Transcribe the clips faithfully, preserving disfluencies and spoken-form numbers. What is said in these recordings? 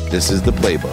This is The Playbook.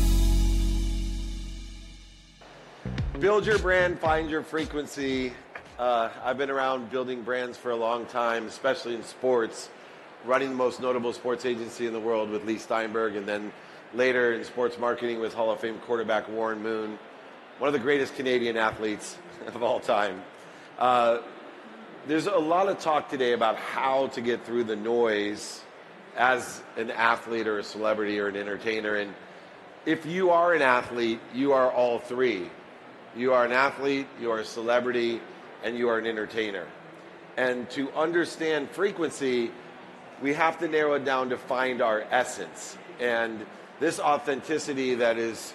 Build your brand, find your frequency. Uh, I've been around building brands for a long time, especially in sports, running the most notable sports agency in the world with Lee Steinberg, and then later in sports marketing with Hall of Fame quarterback Warren Moon, one of the greatest Canadian athletes of all time. Uh, there's a lot of talk today about how to get through the noise as an athlete or a celebrity or an entertainer. And if you are an athlete, you are all three. You are an athlete, you are a celebrity, and you are an entertainer. And to understand frequency, we have to narrow it down to find our essence. And this authenticity that is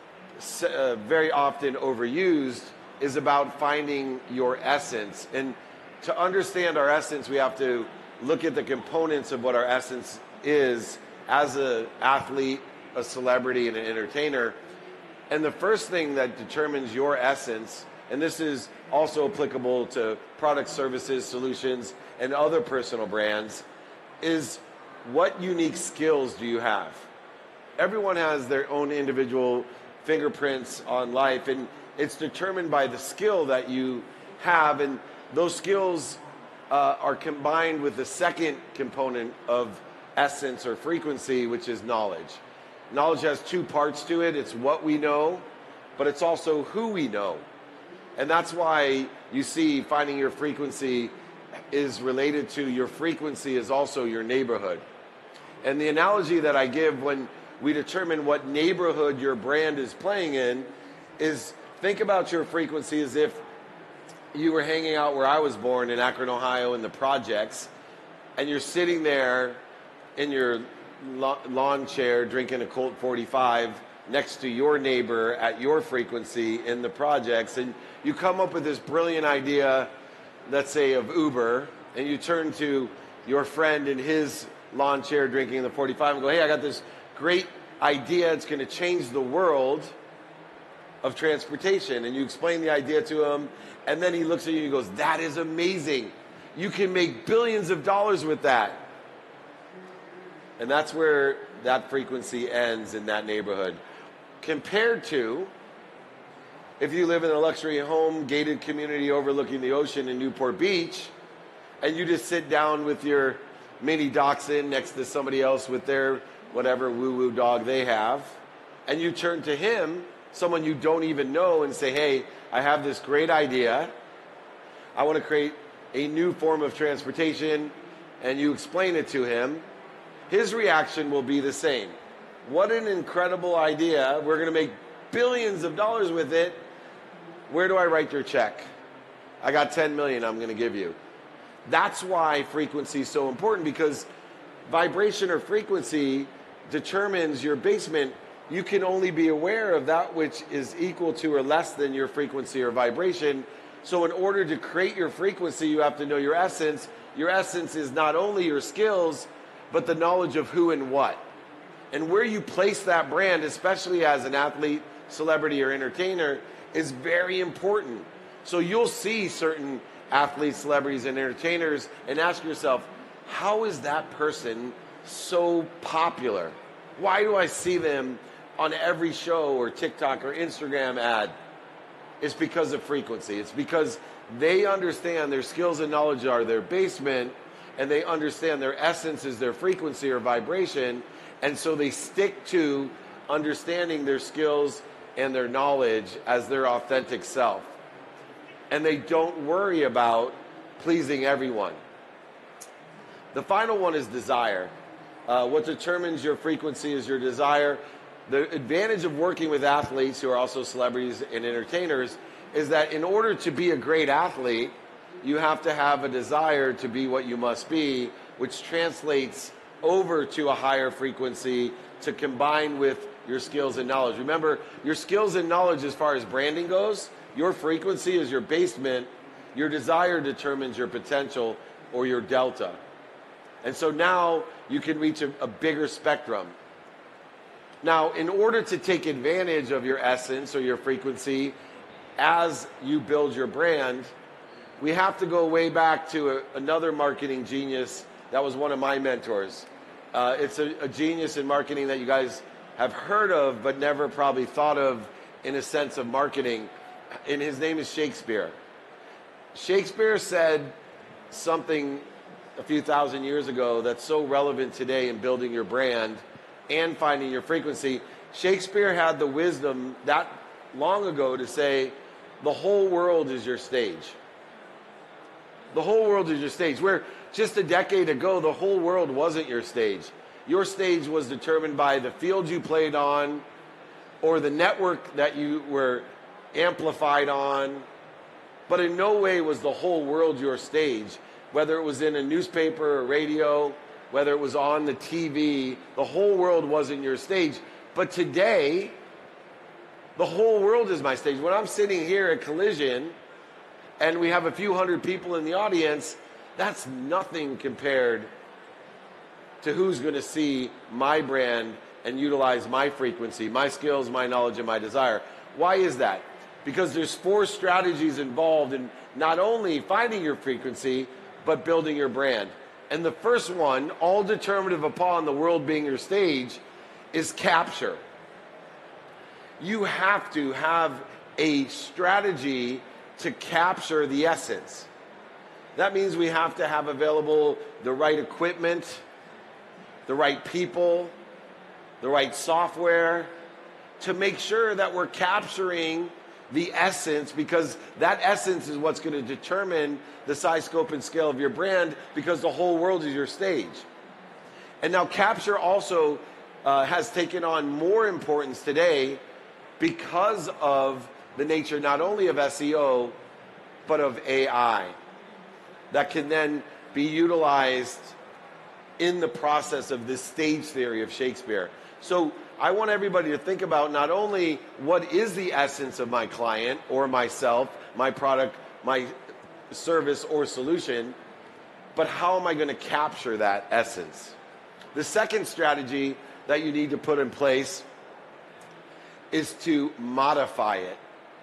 uh, very often overused is about finding your essence. And to understand our essence, we have to look at the components of what our essence is as an athlete, a celebrity, and an entertainer. And the first thing that determines your essence, and this is also applicable to products, services, solutions, and other personal brands, is what unique skills do you have? Everyone has their own individual fingerprints on life, and it's determined by the skill that you have, and those skills uh, are combined with the second component of essence or frequency, which is knowledge. Knowledge has two parts to it. It's what we know, but it's also who we know. And that's why you see finding your frequency is related to your frequency is also your neighborhood. And the analogy that I give when we determine what neighborhood your brand is playing in is think about your frequency as if you were hanging out where I was born in Akron, Ohio in the projects, and you're sitting there in your lawn chair drinking a Colt forty-five next to your neighbor at your frequency in the projects, and you come up with this brilliant idea, let's say of Uber, and you turn to your friend in his lawn chair drinking the forty-five and go, hey, I got this great idea, it's going to change the world of transportation. And you explain the idea to him, and then he looks at you and he goes, that is amazing, you can make billions of dollars with that. And that's where that frequency ends in that neighborhood. Compared to if you live in a luxury home, gated community overlooking the ocean in Newport Beach, and you just sit down with your mini dachshund next to somebody else with their whatever woo-woo dog they have, and you turn to him, someone you don't even know, and say, hey, I have this great idea. I want to create a new form of transportation, and you explain it to him. His reaction will be the same. What an incredible idea. We're going to make billions of dollars with it. Where do I write your check? I got ten million dollars I'm going to give you. That's why frequency is so important, because vibration or frequency determines your basement. You can only be aware of that which is equal to or less than your frequency or vibration. So in order to create your frequency, you have to know your essence. Your essence is not only your skills, but the knowledge of who and what. And where you place that brand, especially as an athlete, celebrity, or entertainer, is very important. So you'll see certain athletes, celebrities, and entertainers and ask yourself, how is that person so popular? Why do I see them on every show or TikTok or Instagram ad? It's because of frequency. It's because they understand their skills and knowledge are their basement, and they understand their essence is their frequency or vibration, and so they stick to understanding their skills and their knowledge as their authentic self. And they don't worry about pleasing everyone. The final one is desire. Uh, what determines your frequency is your desire. The advantage of working with athletes who are also celebrities and entertainers is that in order to be a great athlete, you have to have a desire to be what you must be, which translates over to a higher frequency to combine with your skills and knowledge. Remember, your skills and knowledge as far as branding goes, your frequency is your basement, your desire determines your potential or your delta. And so now you can reach a, a bigger spectrum. Now, in order to take advantage of your essence or your frequency as you build your brand, we have to go way back to a, another marketing genius that was one of my mentors. Uh, it's a, a genius in marketing that you guys have heard of but never probably thought of in a sense of marketing. And his name is Shakespeare. Shakespeare said something a few thousand years ago that's so relevant today in building your brand and finding your frequency. Shakespeare had the wisdom that long ago to say, the whole world is your stage. The whole world is your stage. Where just a decade ago, the whole world wasn't your stage. Your stage was determined by the field you played on or the network that you were amplified on. But in no way was the whole world your stage. Whether it was in a newspaper or radio, whether it was on the T V, the whole world wasn't your stage. But today, the whole world is my stage. When I'm sitting here at Collision and we have a few hundred people in the audience, that's nothing compared to who's going to see my brand and utilize my frequency, my skills, my knowledge, and my desire. Why is that? Because there's four strategies involved in not only finding your frequency, but building your brand. And the first one, all determinative upon the world being your stage, is capture. You have to have a strategy to capture the essence. That means we have to have available the right equipment, the right people, the right software to make sure that we're capturing the essence, because that essence is what's going to determine the size, scope, and scale of your brand, because the whole world is your stage. And now capture also uh, has taken on more importance today because of the nature not only of S E O, but of A I that can then be utilized in the process of this stage theory of Shakespeare. So I want everybody to think about not only what is the essence of my client or myself, my product, my service or solution, but how am I going to capture that essence? The second strategy that you need to put in place is to modify it.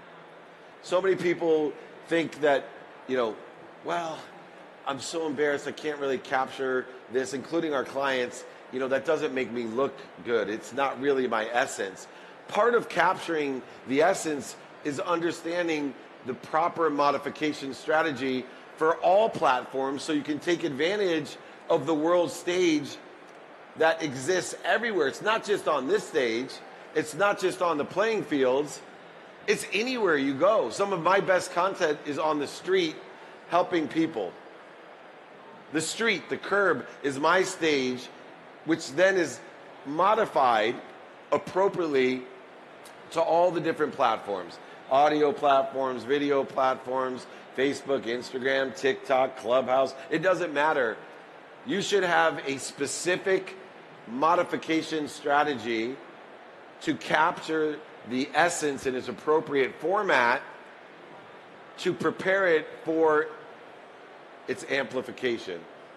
So many people think that, you know, well, I'm so embarrassed I can't really capture this, including our clients. You know, that doesn't make me look good. It's not really my essence. Part of capturing the essence is understanding the proper modification strategy for all platforms so you can take advantage of the world stage that exists everywhere. It's not just on this stage. It's not just on the playing fields. It's anywhere you go. Some of my best content is on the street helping people. The street, the curb, is my stage, which then is modified appropriately to all the different platforms. Audio platforms, video platforms, Facebook, Instagram, TikTok, Clubhouse. It doesn't matter. You should have a specific modification strategy to capture the essence in its appropriate format to prepare it for its amplification.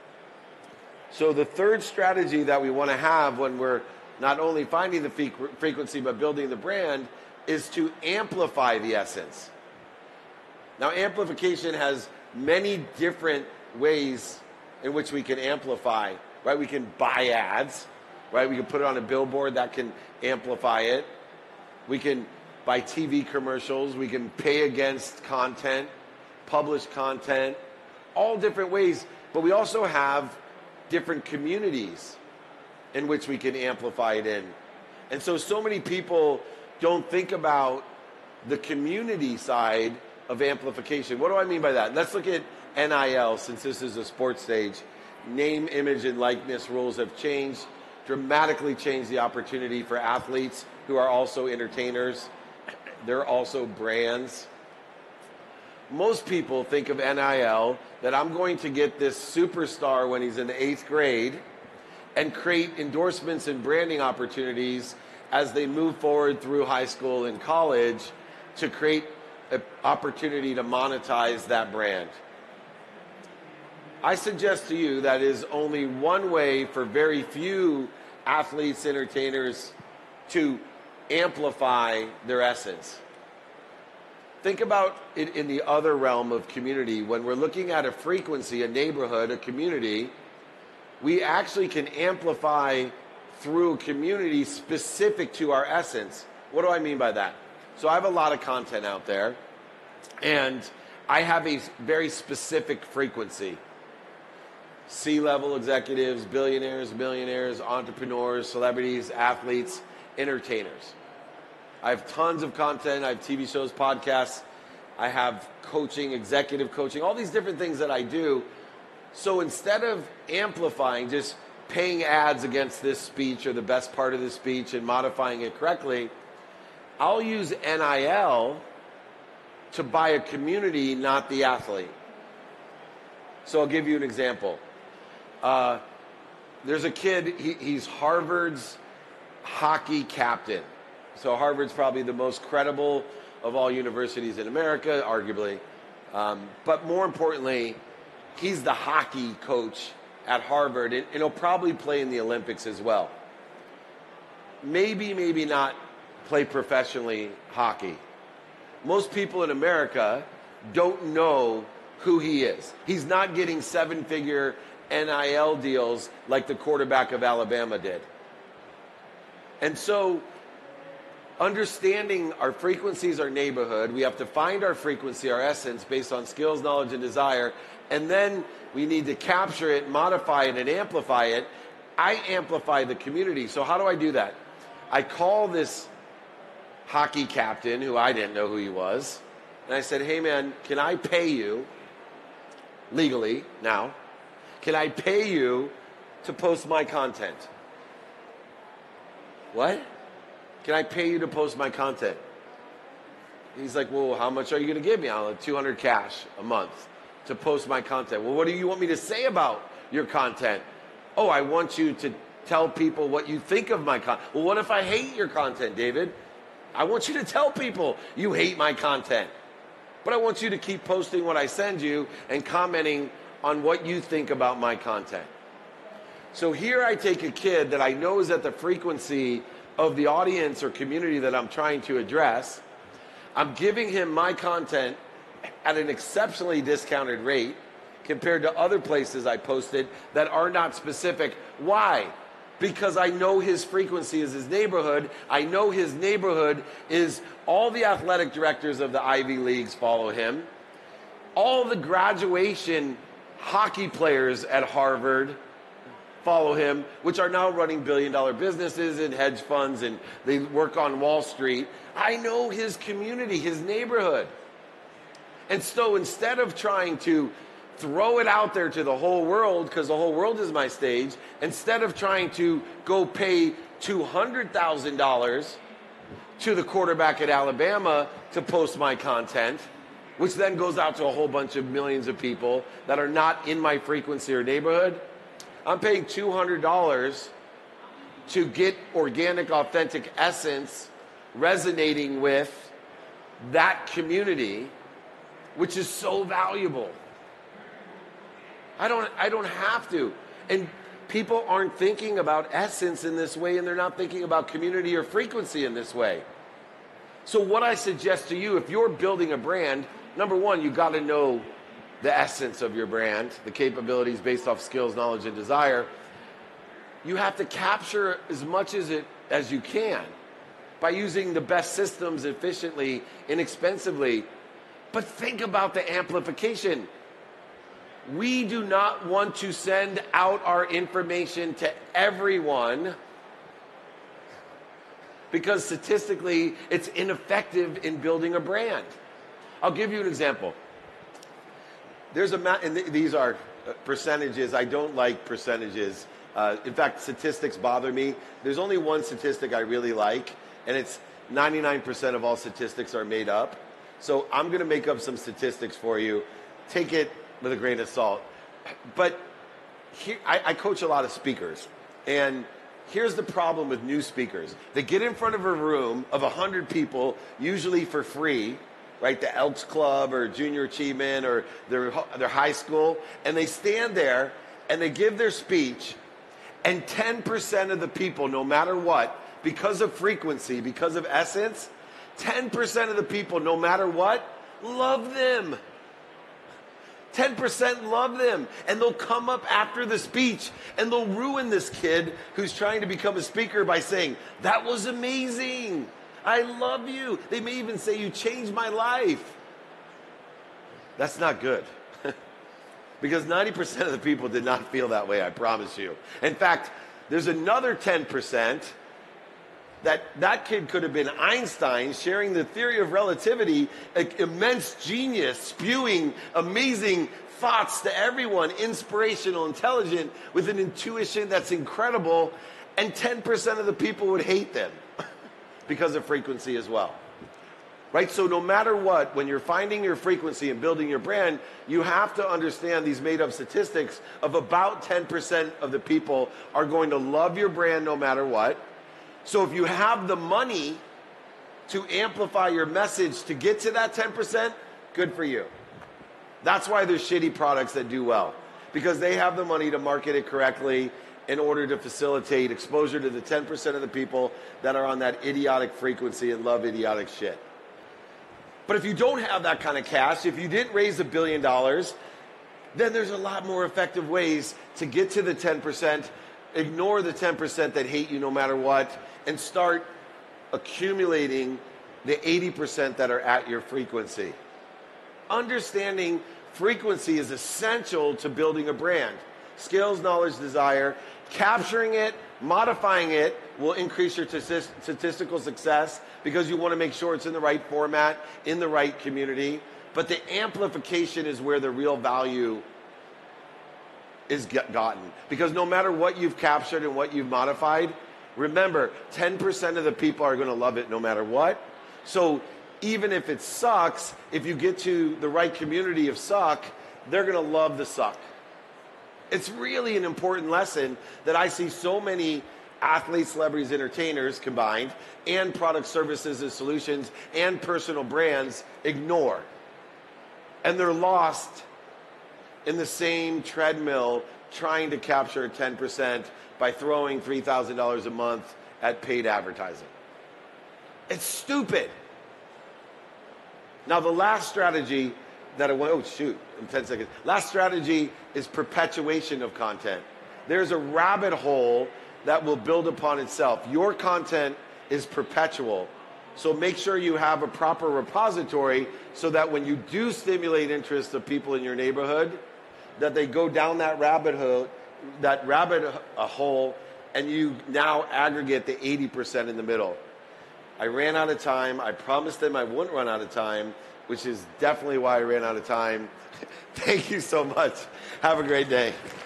So the third strategy that we want to have when we're not only finding the frequency but building the brand is to amplify the essence. Now, amplification has many different ways in which we can amplify, right? We can buy ads, right? We can put it on a billboard that can amplify it. We can buy T V commercials. We can pay against content, publish content, all different ways. But we also have different communities in which we can amplify it in. And so, so many people don't think about the community side of amplification. What do I mean by that? Let's look at N I L, since this is a sports stage. Name, image, and likeness rules have changed, dramatically changed the opportunity for athletes who are also entertainers. They're also brands. Most people think of N I L that I'm going to get this superstar when he's in the eighth grade and create endorsements and branding opportunities as they move forward through high school and college to create an opportunity to monetize that brand. I suggest to you that is only one way for very few athletes, entertainers to amplify their essence. Think about it in the other realm of community. When we're looking at a frequency, a neighborhood, a community, we actually can amplify through a community specific to our essence. What do I mean by that? So I have a lot of content out there, and I have a very specific frequency. C-level executives, billionaires, millionaires, entrepreneurs, celebrities, athletes, entertainers. I have tons of content. I have T V shows, podcasts. I have coaching, executive coaching, all these different things that I do. So instead of amplifying, just paying ads against this speech or the best part of the speech and modifying it correctly, I'll use N I L to buy a community, not the athlete. So I'll give you an example. Uh, there's a kid, he, he's Harvard's hockey captain. So Harvard's probably the most credible of all universities in America, arguably. Um, but more importantly, he's the hockey coach at Harvard, and, and he'll probably play in the Olympics as well. Maybe, maybe not play professionally hockey. Most people in America don't know who he is. He's not getting seven-figure N I L deals like the quarterback of Alabama did. And so, understanding our frequencies, our neighborhood, we have to find our frequency, our essence, based on skills, knowledge, and desire, and then we need to capture it, modify it, and amplify it. I amplify the community. So how do I do that? I call this hockey captain, who I didn't know who he was, and I said, hey man, can I pay you, legally now, can I pay you to post my content? What? Can I pay you to post my content? He's like, well, how much are you going to give me? I'll have two hundred cash a month to post my content. Well, what do you want me to say about your content? Oh, I want you to tell people what you think of my content. Well, what if I hate your content, David? I want you to tell people you hate my content. But I want you to keep posting what I send you and commenting on what you think about my content. So here I take a kid that I know is at the frequency of the audience or community that I'm trying to address. I'm giving him my content at an exceptionally discounted rate compared to other places I posted that are not specific. Why? Because I know his frequency is his neighborhood. I know his neighborhood is all the athletic directors of the Ivy Leagues follow him. All the graduation hockey players at Harvard follow him, which are now running billion dollar businesses and hedge funds, and they work on Wall Street. I know his community, his neighborhood. And so instead of trying to throw it out there to the whole world, because the whole world is my stage, instead of trying to go pay two hundred thousand dollars to the quarterback at Alabama to post my content, which then goes out to a whole bunch of millions of people that are not in my frequency or neighborhood, I'm paying two hundred dollars to get organic, authentic essence resonating with that community, which is so valuable. I don't, I don't have to. And people aren't thinking about essence in this way, and they're not thinking about community or frequency in this way. So what I suggest to you, if you're building a brand, number one, you got to know the essence of your brand, the capabilities based off skills, knowledge, and desire. You have to capture as much as it as you can by using the best systems efficiently, inexpensively. But think about the amplification. We do not want to send out our information to everyone because statistically it's ineffective in building a brand. I'll give you an example. There's a ma- and th- these are percentages. I don't like percentages. Uh, in fact, statistics bother me. There's only one statistic I really like, and it's ninety-nine percent of all statistics are made up. So I'm going to make up some statistics for you. Take it with a grain of salt. But here, I, I coach a lot of speakers, and here's the problem with new speakers. They get in front of a room of one hundred people, usually for free, right? The Elks Club or Junior Achievement or their, their high school, and they stand there and they give their speech, and ten percent of the people, no matter what, because of frequency, because of essence, ten percent of the people, no matter what, love them. ten percent love them, and they'll come up after the speech and they'll ruin this kid who's trying to become a speaker by saying, "That was amazing. I love you." They may even say, "You changed my life." That's not good. Because ninety percent of the people did not feel that way, I promise you. In fact, there's another ten percent that that kid could have been Einstein, sharing the theory of relativity, an immense genius, spewing amazing thoughts to everyone, inspirational, intelligent, with an intuition that's incredible, and ten percent of the people would hate them because of frequency as well. Right? So no matter what, when you're finding your frequency and building your brand, you have to understand these made-up statistics of about ten percent of the people are going to love your brand no matter what. So if you have the money to amplify your message to get to that ten percent, good for you. That's why there's shitty products that do well, because they have the money to market it correctly in order to facilitate exposure to the ten percent of the people that are on that idiotic frequency and love idiotic shit. But if you don't have that kind of cash, if you didn't raise a billion dollars, then there's a lot more effective ways to get to the ten percent, ignore the ten percent that hate you no matter what, and start accumulating the eighty percent that are at your frequency. Understanding frequency is essential to building a brand. Skills, knowledge, desire. Capturing it, modifying it will increase your statistical success because you want to make sure it's in the right format, in the right community. But the amplification is where the real value is get gotten. Because no matter what you've captured and what you've modified, remember, ten percent of the people are going to love it no matter what. So even if it sucks, if you get to the right community of suck, they're going to love the suck. It's really an important lesson that I see so many athletes, celebrities, entertainers combined, and product services and solutions and personal brands ignore. And they're lost in the same treadmill trying to capture ten percent by throwing three thousand dollars a month at paid advertising. It's stupid. Now, the last strategy that I want, oh shoot, in ten seconds. Last strategy is perpetuation of content. There's a rabbit hole that will build upon itself. Your content is perpetual. So make sure you have a proper repository so that when you do stimulate interest of people in your neighborhood, that they go down that rabbit hole, that rabbit hole, and you now aggregate the eighty percent in the middle. I ran out of time. I promised them I wouldn't run out of time, which is definitely why I ran out of time. Thank you so much. Have a great day.